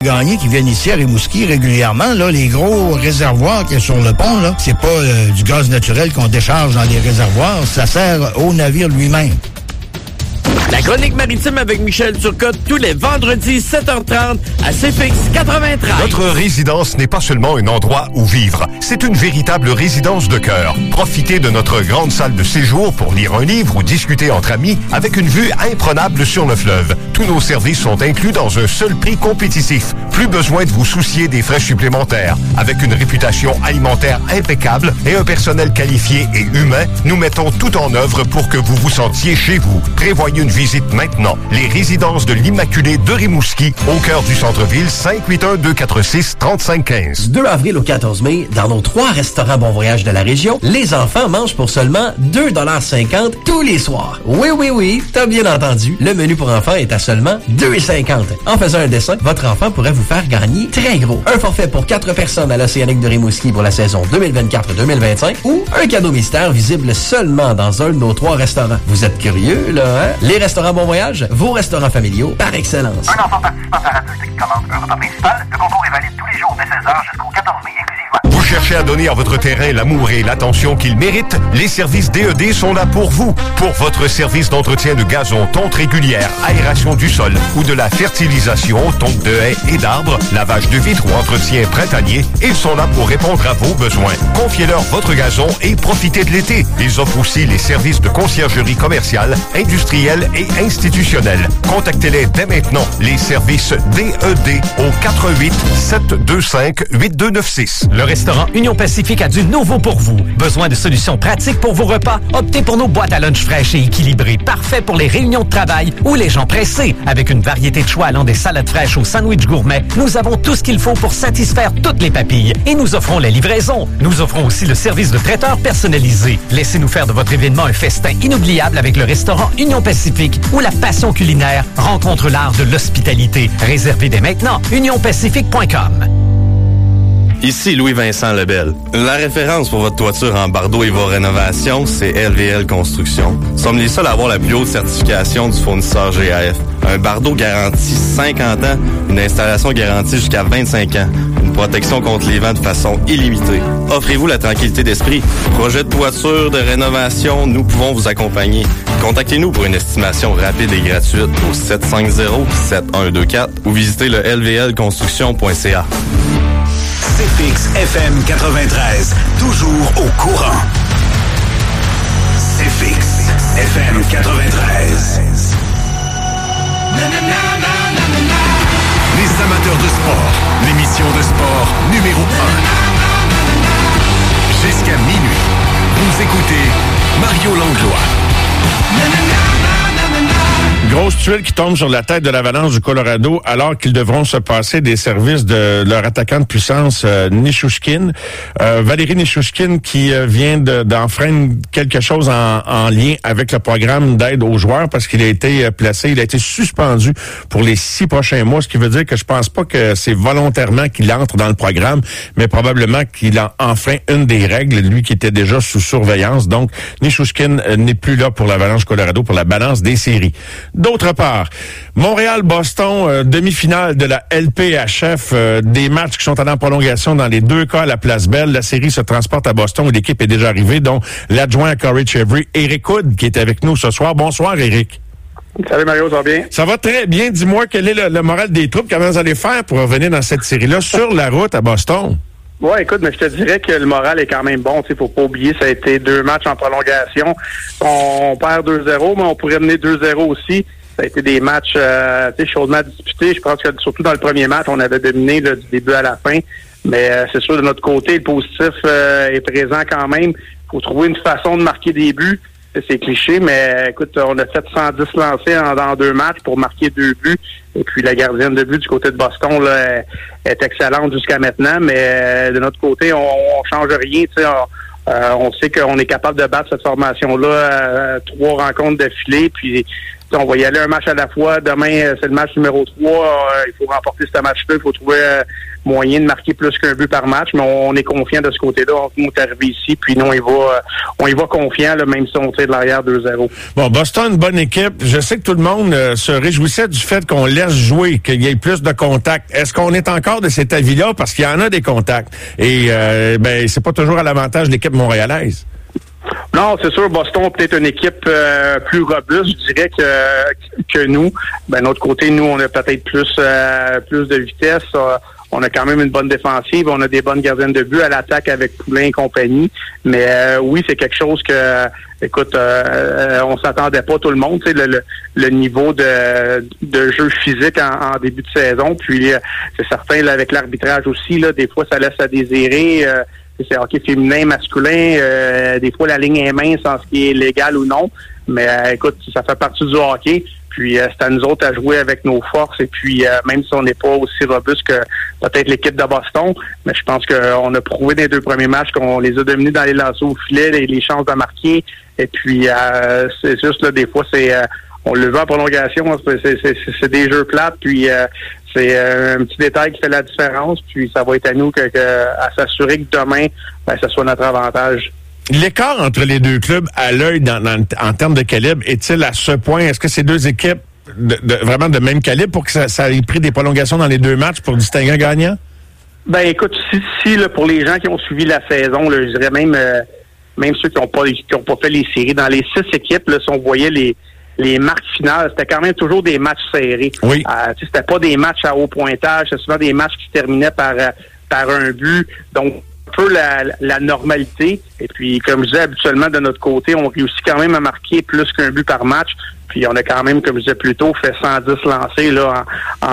Gagné qui viennent ici à Rimouski régulièrement, là, les gros réservoirs qu'il y a sur le pont, là, c'est pas du gaz naturel qu'on décharge dans les réservoirs, ça sert au navire lui-même. La chronique maritime avec Michel Turcotte tous les vendredis 7h30 à CFX 93. Notre résidence n'est pas seulement un endroit où vivre, c'est une véritable résidence de cœur. Profitez de notre grande salle de séjour pour lire un livre ou discuter entre amis avec une vue imprenable sur le fleuve. Tous nos services sont inclus dans un seul prix compétitif. Plus besoin de vous soucier des frais supplémentaires. Avec une réputation alimentaire impeccable et un personnel qualifié et humain, nous mettons tout en œuvre pour que vous vous sentiez chez vous. Prévoyez une visite maintenant. Les résidences de l'Immaculée de Rimouski, au cœur du centre-ville, 581-246-3515. Du 2 avril au 14 mai, dans nos 3 restaurants Bon Voyage de la région, les enfants mangent pour seulement 2,50$ tous les soirs. Oui, t'as bien entendu. Le menu pour enfants est à seulement 2,50$. En faisant un dessin, votre enfant pourrait vous faire gagner très gros. Un forfait pour 4 personnes à l'Océanique de Rimouski pour la saison 2024-2025 ou un cadeau mystère visible seulement dans un de nos 3 restaurants. Vous êtes curieux, là, hein? Les restaurants Bon Voyage, vos restaurants familiaux par excellence. Un enfant participant par adulte qui commande un repas principal, le concours est valide tous les jours dès 16h jusqu'au 14 mai exclusivement. Vous cherchez à donner à votre terrain l'amour et l'attention qu'il mérite? Les services DED sont là pour vous. Pour votre service d'entretien de gazon, tonte régulière, aération du sol ou de la fertilisation, tonte de haies et d'arbres, lavage de vitres ou entretien printanier, ils sont là pour répondre à vos besoins. Confiez-leur votre gazon et profitez de l'été. Ils offrent aussi les services de conciergerie commerciale, industrielle et institutionnelle. Contactez-les dès maintenant. Les services DED au 418-725-8296. Le restaurant Union Pacifique a du nouveau pour vous. Besoin de solutions pratiques pour vos repas? Optez pour nos boîtes à lunch fraîches et équilibrées, parfait pour les réunions de travail ou les gens pressés. Avec une variété de choix allant des salades fraîches aux sandwichs gourmets, nous avons tout ce qu'il faut pour satisfaire toutes les papilles. Et nous offrons la livraison. Nous offrons aussi le service de traiteur personnalisé. Laissez-nous faire de votre événement un festin inoubliable avec le restaurant Union Pacifique, où la passion culinaire rencontre l'art de l'hospitalité. Réservez dès maintenant unionpacifique.com. Ici Louis-Vincent Lebel. La référence pour votre toiture en bardeau et vos rénovations, c'est LVL Construction. Nous sommes les seuls à avoir la plus haute certification du fournisseur GAF. Un bardeau garanti 50 ans, une installation garantie jusqu'à 25 ans, une protection contre les vents de façon illimitée. Offrez-vous la tranquillité d'esprit. Projet de toiture, de rénovation, nous pouvons vous accompagner. Contactez-nous pour une estimation rapide et gratuite au 750-7124 ou visitez le lvlconstruction.ca. CFX FM 93, toujours au courant. CFX FM 93. Les amateurs de sport, l'émission de sport numéro 1. Jusqu'à minuit, vous écoutez Mario Langlois. Grosse tuile qui tombe sur la tête de l'Avalanche du Colorado alors qu'ils devront se passer des services de leur attaquant de puissance, Nichushkin. Valérie Nichushkin qui vient d'enfreindre quelque chose en lien avec le programme d'aide aux joueurs parce qu'il a été placé, il a été suspendu pour les 6 prochains mois, ce qui veut dire que je pense pas que c'est volontairement qu'il entre dans le programme, mais probablement qu'il a enfreint une des règles, lui qui était déjà sous surveillance. Donc, Nichushkin n'est plus là pour l'Avalanche Colorado pour la balance des séries. D'autre part, Montréal-Boston, demi-finale de la LPHF, des matchs qui sont allés en prolongation dans les 2 cas à la Place Belle. La série se transporte à Boston où l'équipe est déjà arrivée, dont l'adjoint à Corey Chevry, Éric Hood, qui est avec nous ce soir. Bonsoir, Éric. Salut Mario, ça va bien? Ça va très bien. Dis-moi, quel est le moral des troupes? Comment vous allez faire pour revenir dans cette série-là sur la route à Boston? Ouais, écoute, mais je te dirais que le moral est quand même bon. Il faut pas oublier, ça a été 2 matchs en prolongation. On perd 2-0, mais on pourrait mener 2-0 aussi. Ça a été des matchs chaudement disputés. Je pense que surtout dans le premier match, on avait dominé là, du début à la fin. Mais c'est sûr, de notre côté, le positif est présent quand même. Il faut trouver une façon de marquer des buts. C'est cliché, mais écoute, on a fait 110 lancés dans 2 matchs pour marquer 2 buts. Et puis la gardienne de but du côté de Boston là, est excellente jusqu'à maintenant, mais de notre côté, on change rien. On sait qu'on est capable de battre cette formation-là 3 rencontres d'affilée. Puis on va y aller un match à la fois. Demain, c'est le match numéro 3. Il faut remporter ce match-là. Il faut trouver moyen de marquer plus qu'un but par match, mais on est confiant de ce côté-là. On est arrivé ici, puis nous, on y va confiant, là, même si on tire de l'arrière 2-0. Bon, Boston, bonne équipe. Je sais que tout le monde se réjouissait du fait qu'on laisse jouer, qu'il y ait plus de contacts. Est-ce qu'on est encore de cet avis-là? Parce qu'il y en a des contacts. Et c'est pas toujours à l'avantage de l'équipe montréalaise. Non, c'est sûr, Boston peut-être une équipe plus robuste, je dirais, que nous. Ben, notre côté, nous, on a peut-être plus de vitesse. On a quand même une bonne défensive, on a des bonnes gardiennes de but à l'attaque avec Poulin et compagnie. Mais oui, c'est quelque chose que, écoute, on s'attendait pas tout le monde, tu sais, le niveau de jeu physique en début de saison. Puis c'est certain, là, avec l'arbitrage aussi, là, des fois ça laisse à désirer. C'est hockey féminin, masculin. Des fois, la ligne est mince en ce qui est légal ou non. Mais écoute, ça fait partie du hockey. Puis c'est à nous autres à jouer avec nos forces. Et puis, même si on n'est pas aussi robuste que peut-être l'équipe de Boston, mais je pense qu'on a prouvé dans les 2 premiers matchs qu'on les a dominés dans les lancers au filet, les chances de marquer. Et puis, c'est juste, là, des fois, on le voit en prolongation. C'est des jeux plates. Puis, c'est un petit détail qui fait la différence. Puis, ça va être à nous à s'assurer que demain, ça soit notre avantage. L'écart entre les deux clubs à l'œil en termes de calibre est-il à ce point? Est-ce que ces deux équipes vraiment de même calibre pour que ça ait pris des prolongations dans les 2 matchs pour distinguer un gagnant? Ben écoute, si là, pour les gens qui ont suivi la saison, là, je dirais même ceux qui n'ont pas fait les séries, dans les 6 équipes, là, si on voyait les marques finales, c'était quand même toujours des matchs serrés. Oui. C'était pas des matchs à haut pointage, c'était souvent des matchs qui se terminaient par un but. Donc, un peu la normalité. Et puis, comme je disais, habituellement, de notre côté, on réussit quand même à marquer plus qu'un but par match. Puis, on a quand même, comme je disais plus tôt, fait 110 lancés là,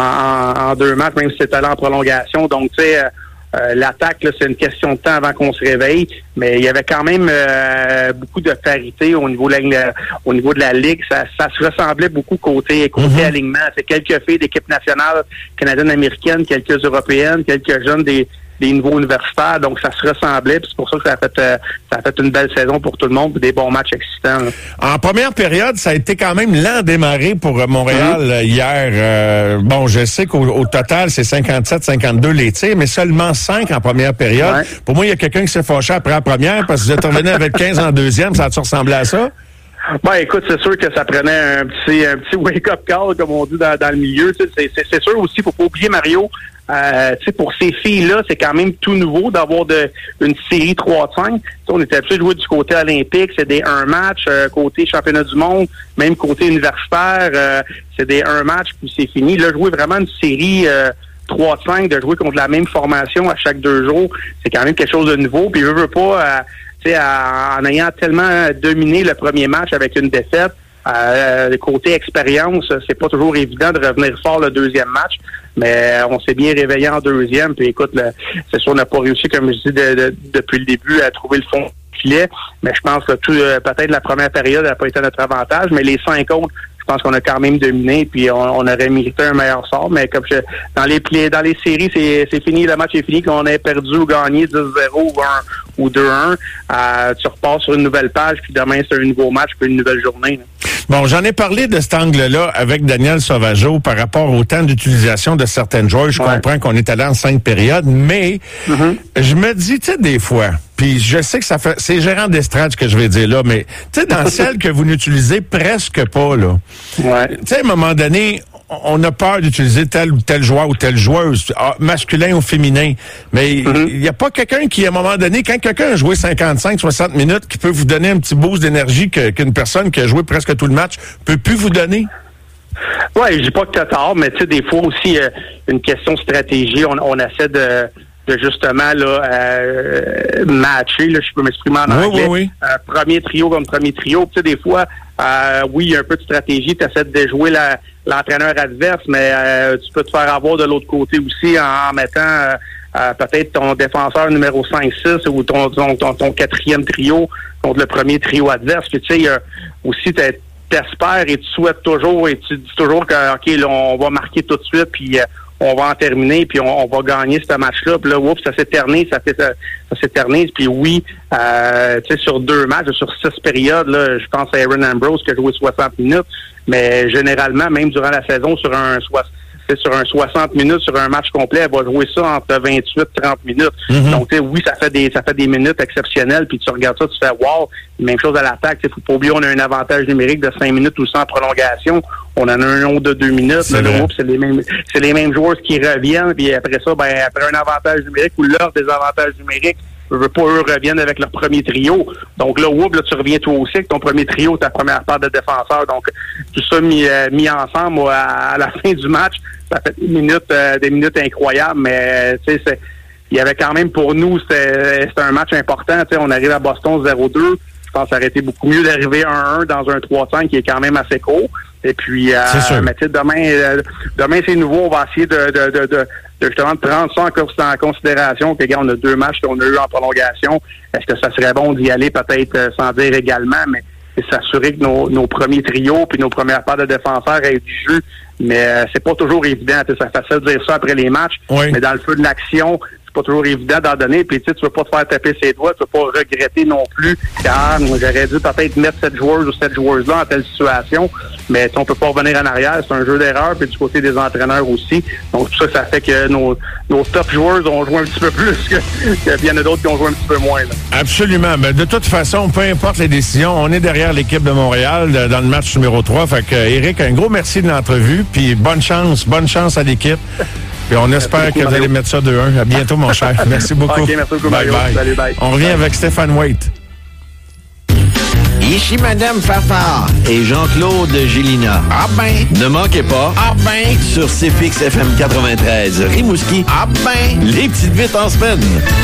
en 2 matchs, même si c'était allé en prolongation. Donc, tu sais, l'attaque, là, c'est une question de temps avant qu'on se réveille. Mais il y avait quand même beaucoup de parité au niveau de la Ligue. Ça se ressemblait beaucoup côté alignement. C'est quelques filles d'équipe nationale canadienne-américaine, quelques européennes, quelques jeunes des niveaux universitaires, donc ça se ressemblait, puis c'est pour ça que ça a fait une belle saison pour tout le monde, puis des bons matchs excitants. Là. En première période, ça a été quand même lent démarré pour Montréal hier. Bon, je sais qu'au total, c'est 57-52 les tirs, mais seulement 5 en première période. Ouais. Pour moi, il y a quelqu'un qui s'est fâché après la première, parce que vous êtes revenu avec 15 en deuxième, ça a-tu ressemblé à ça? Ben, écoute, c'est sûr que ça prenait un petit wake-up call, comme on dit dans le milieu. C'est sûr aussi, faut pas oublier, Mario, pour ces filles-là, c'est quand même tout nouveau d'avoir une série 3-5. On était habitué de jouer du côté olympique, c'est des 1 match, côté championnat du monde, même côté universitaire, c'est des 1 match, puis c'est fini. Là, jouer vraiment une série 3-5, de jouer contre la même formation à chaque 2 jours, c'est quand même quelque chose de nouveau. Puis je veux pas, en ayant tellement dominé le premier match avec une défaite, côté expérience, c'est pas toujours évident de revenir fort le deuxième match, mais on s'est bien réveillé en deuxième. Puis écoute, c'est sûr, on n'a pas réussi, comme je dis, depuis le début, à trouver le fond du filet, mais je pense que peut-être la première période n'a pas été à notre avantage, mais les 5 autres, je pense qu'on a quand même dominé, puis on aurait mérité un meilleur sort. Mais comme dans les séries, c'est fini, le match est fini, qu'on ait perdu ou gagné 10-0 ou 2-1. Tu repars sur une nouvelle page, puis demain, c'est un nouveau match, puis une nouvelle journée. Là. Bon, j'en ai parlé de cet angle-là avec Daniel Sauvageau par rapport au temps d'utilisation de certaines joueurs. Je comprends qu'on est allé en 5 périodes, mais je me dis, tu sais, des fois, puis je sais que c'est gérant d'estrade ce que je vais dire là, mais tu sais, dans celles que vous n'utilisez presque pas, là. Ouais. Tu sais, à un moment donné, on a peur d'utiliser tel ou tel joueur ou telle joueuse, masculin ou féminin. Mais il n'y a pas quelqu'un qui, à un moment donné, quand quelqu'un a joué 55-60 minutes, qui peut vous donner un petit boost d'énergie qu'une personne qui a joué presque tout le match peut plus vous donner? Oui, je dis pas que tu as tort, mais tu sais, des fois aussi, une question de stratégie, on essaie de justement là matcher, là, je peux m'exprimer en anglais. Oui. Premier trio comme premier trio. Tu sais, des fois, oui, il y a un peu de stratégie, tu essaies de déjouer l'entraîneur adverse, mais tu peux te faire avoir de l'autre côté aussi en mettant peut-être ton défenseur numéro 5-6 ou ton quatrième trio contre le premier trio adverse. Puis tu sais, aussi t'espères et tu souhaites toujours et tu dis toujours que OK, là, on va marquer tout de suite, puis on va en terminer, puis on va gagner ce match-là. Puis là, oups, ça s'éternise, ça s'éternise. Puis oui, tu sais, sur 2 matchs, sur 6 périodes, là, je pense à Aaron Ambrose qui a joué 60 minutes, mais généralement, même durant la saison, sur sur un 60 minutes, sur un match complet, elle va jouer ça entre 28-30 minutes. Donc, oui, ça fait des minutes exceptionnelles, puis tu regardes ça, tu fais wow. Même chose à l'attaque. Il faut pas oublier, on a un avantage numérique de 5 minutes ou sans prolongation. On en a un autre de 2 minutes. C'est les mêmes joueurs qui reviennent, puis après ça, après un avantage numérique ou leur désavantage numérique, eux reviennent avec leur premier trio. Donc là, tu reviens toi aussi avec ton premier trio, ta première part de défenseur. Donc, tout ça mis ensemble à la fin du match, ça fait des minutes incroyables, mais tu sais, il y avait quand même pour nous, c'était un match important. Tu sais, on arrive à Boston 0-2. Je pense que ça aurait été beaucoup mieux d'arriver 1-1 dans un 3-5 qui est quand même assez court. Et puis, mais tu sais, demain c'est nouveau. On va essayer de justement prendre ça en considération. Puis, regarde, on a 2 matchs qu'on a eu en prolongation. Est-ce que ça serait bon d'y aller peut-être sans dire également, mais s'assurer que nos premiers trios puis nos premières paires de défenseurs aient du jeu. Mais c'est pas toujours évident. C'est facile de dire ça après les matchs. Oui. Mais dans le feu de l'action, c'est pas toujours évident d'en donner. Puis tu veux pas te faire taper ses doigts, tu veux pas regretter non plus. Car j'aurais dû peut-être mettre cette joueuse ou cette joueuse-là en telle situation. Mais on peut pas revenir en arrière. C'est un jeu d'erreur. Puis du côté des entraîneurs aussi. Donc tout ça, ça fait que nos top joueurs ont joué un petit peu plus que bien d'autres qui ont joué un petit peu moins. Là. Absolument. Mais de toute façon, peu importe les décisions, on est derrière l'équipe de Montréal dans le match numéro 3. Fait que Éric, un gros merci de l'entrevue. Puis bonne chance à l'équipe. Puis on espère que vous allez mettre ça 2-1. À bientôt, mon cher. Merci beaucoup. OK, merci beaucoup, Mario. Bye. Salut, bye. On revient avec Stéphane Waite. Ici Madame Farfard et Jean-Claude Gélina. Ah ben! Ne manquez pas. Ah ben! Sur CFX FM 93 Rimouski. Ah ben! Les petites vites en semaine.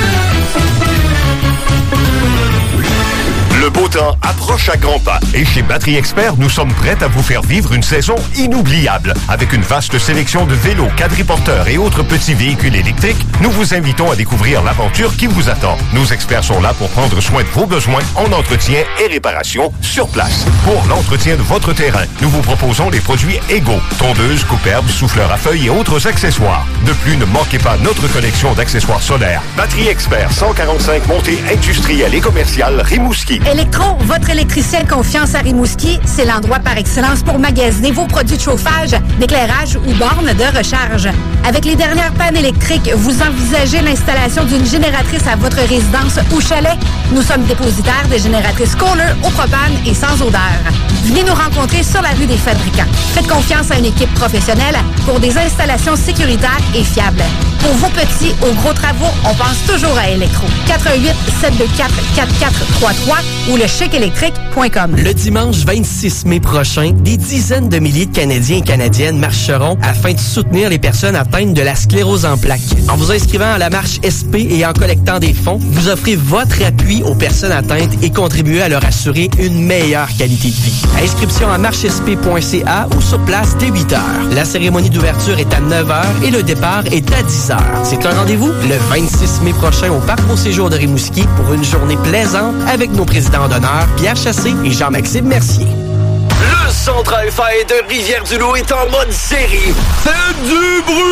Le beau temps approche à grands pas et chez Batterie Expert, nous sommes prêts à vous faire vivre une saison inoubliable. Avec une vaste sélection de vélos, quadriporteurs et autres petits véhicules électriques, nous vous invitons à découvrir l'aventure qui vous attend. Nos experts sont là pour prendre soin de vos besoins en entretien et réparation sur place. Pour l'entretien de votre terrain, nous vous proposons les produits égaux, tondeuses, coupe-herbes, souffleurs à feuilles et autres accessoires. De plus, ne manquez pas notre collection d'accessoires solaires. Batterie Expert, 145 montée industrielle et commerciale, Rimouski. Électro, votre électricien de confiance à Rimouski, c'est l'endroit par excellence pour magasiner vos produits de chauffage, d'éclairage ou bornes de recharge. Avec les dernières pannes électriques, vous envisagez l'installation d'une génératrice à votre résidence ou chalet? Nous sommes dépositaires des génératrices Kohler au propane et sans odeur. Venez nous rencontrer sur la rue des Fabricants. Faites confiance à une équipe professionnelle pour des installations sécuritaires et fiables. Pour vos petits ou gros travaux, on pense toujours à Électro. 88 724 4433 ou le chèqueélectrique.com. Le dimanche 26 mai prochain, des dizaines de milliers de Canadiens et Canadiennes marcheront afin de soutenir les personnes atteintes de la sclérose en plaques. En vous inscrivant à la marche SP et en collectant des fonds, vous offrez votre appui aux personnes atteintes et contribuez à leur assurer une meilleure qualité de vie. Inscription à marchesp.ca ou sur place dès 8 heures. La cérémonie d'ouverture est à 9 heures et le départ est à 10 heures. C'est un rendez-vous le 26 mai prochain au Parc Beau Séjour de Rimouski pour une journée plaisante avec nos présidents d'honneur Pierre Chassé et Jean-Maxime Mercier. Le Centre FA de Rivière-du-Loup est en mode série. Faites du bruit!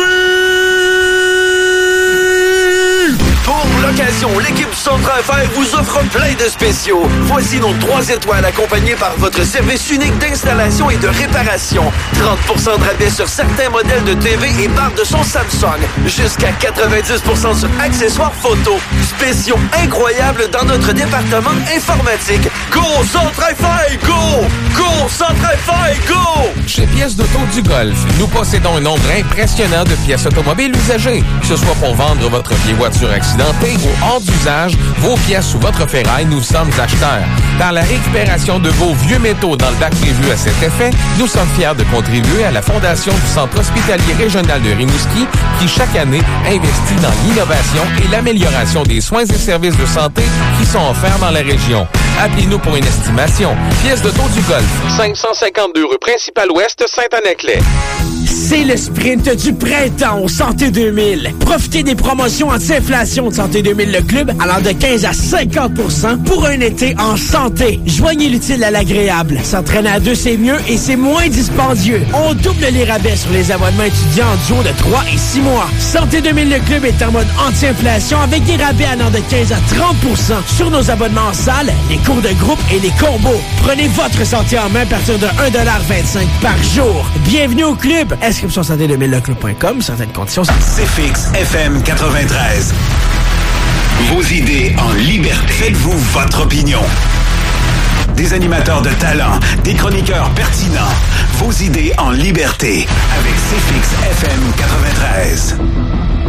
Pour l'occasion, l'équipe du Centre FR vous offre plein de spéciaux. Voici nos 3 étoiles accompagnées par votre service unique d'installation et de réparation. 30% de rabais sur certains modèles de TV et barres de son Samsung. Jusqu'à 90% sur accessoires photo. Spéciaux incroyables dans notre département informatique. Go Centre FR, go! Go Centre FR, go! Chez Pièces d'Auto du Golf, nous possédons un nombre impressionnant de pièces automobiles usagées. Que ce soit pour vendre votre vieille voiture accidentée ou hors d'usage, vos pièces ou votre ferraille, nous sommes acheteurs. Dans la récupération de vos vieux métaux dans le bac prévu à cet effet, nous sommes fiers de contribuer à la fondation du Centre hospitalier régional de Rimouski qui, chaque année, investit dans l'innovation et l'amélioration des soins et services de santé qui sont offerts dans la région. Appelez-nous pour une estimation. Pièces d'Auto du Golf, 552 rue Principale-Ouest, Saint-Anaclet. C'est le sprint du printemps au Santé 2000. Profitez des promotions anti-inflation de Santé 2000 Le Club allant de 15 à 50% pour un été en santé. Joignez l'utile à l'agréable. S'entraîner à deux, c'est mieux et c'est moins dispendieux. On double les rabais sur les abonnements étudiants en duo de 3 et 6 mois. Santé 2000 Le Club est en mode anti-inflation avec des rabais allant de 15 à 30% sur nos abonnements en salle, les cours de groupe et les combos. Prenez votre santé en main à partir de 1,25$ par jour. Bienvenue au club. Inscription santé2000leclub.com. Certaines conditions. CFX FM 93. Vos idées en liberté. Faites-vous votre opinion. Des animateurs de talent, des chroniqueurs pertinents. Vos idées en liberté avec CFX FM 93.